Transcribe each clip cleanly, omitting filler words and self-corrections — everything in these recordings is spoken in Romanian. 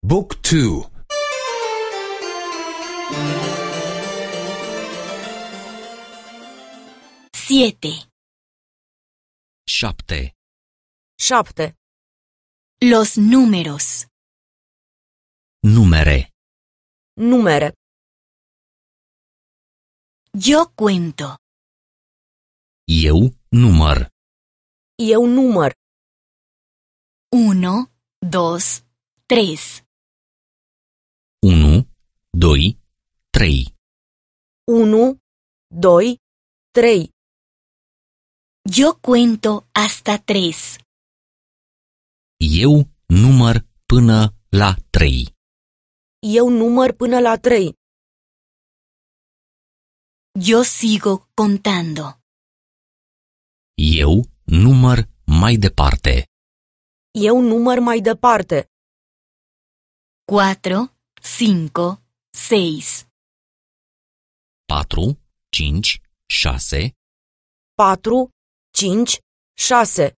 Book 2. 7. 7. 7. Los números. Numere. Numere. Yo cuento. Eu număr. Eu număr. 1, 2, 3. 1, 2, 3. 1, 2, 3. Yo cuento hasta 3. Eu număr până la 3. Eu număr până la 3. Yo sigo contando. Eu număr mai departe. Eu număr mai departe. 4, 5, 6. 4, 5, 6. 4, 5, 6.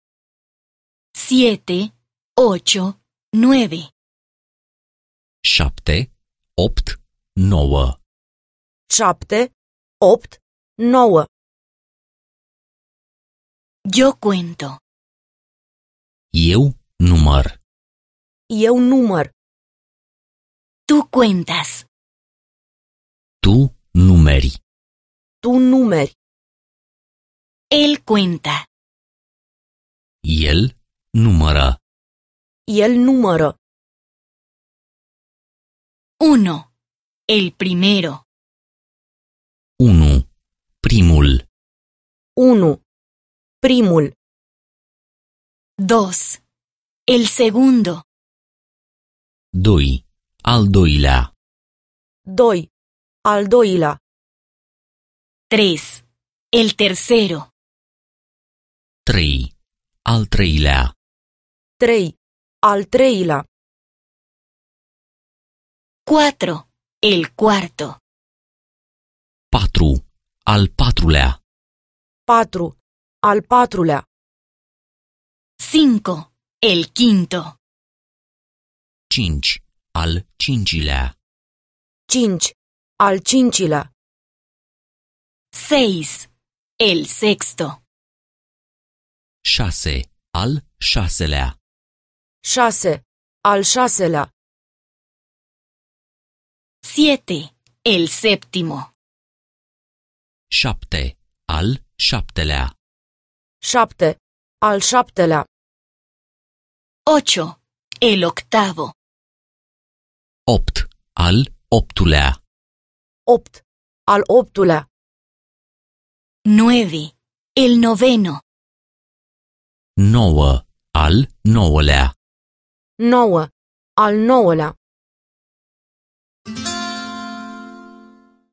7, 8, 9. 7, 8, 9. 7, 8, 9. Yo cuento. Eu număr. Eu număr. Tú cuentas. Tu numeri. Tu numeri. Él cuenta. El numără. El numără. 1. El primero. 1. Primul. 1. Primul. 2. El segundo. 2. Al doilea. 2. Al doilea. 3. El tercero. 3. Al treilea. 3. Al treilea. 4. El cuarto. 4. Al patrulea. 4. Al patrulea. 5. El quinto. 5. Al cincilea. 5. Al cincilea. 6. El sexto. 6. Al șaselea. 6. Al șaselea. 7. El séptimo. 7. Al șaptelea. 7. Al șaptelea. 8. El octavo. 8. Al optulea. 8. Al optulea. 9. El noveno. 9. Al nouălea. 9. Al nouălea.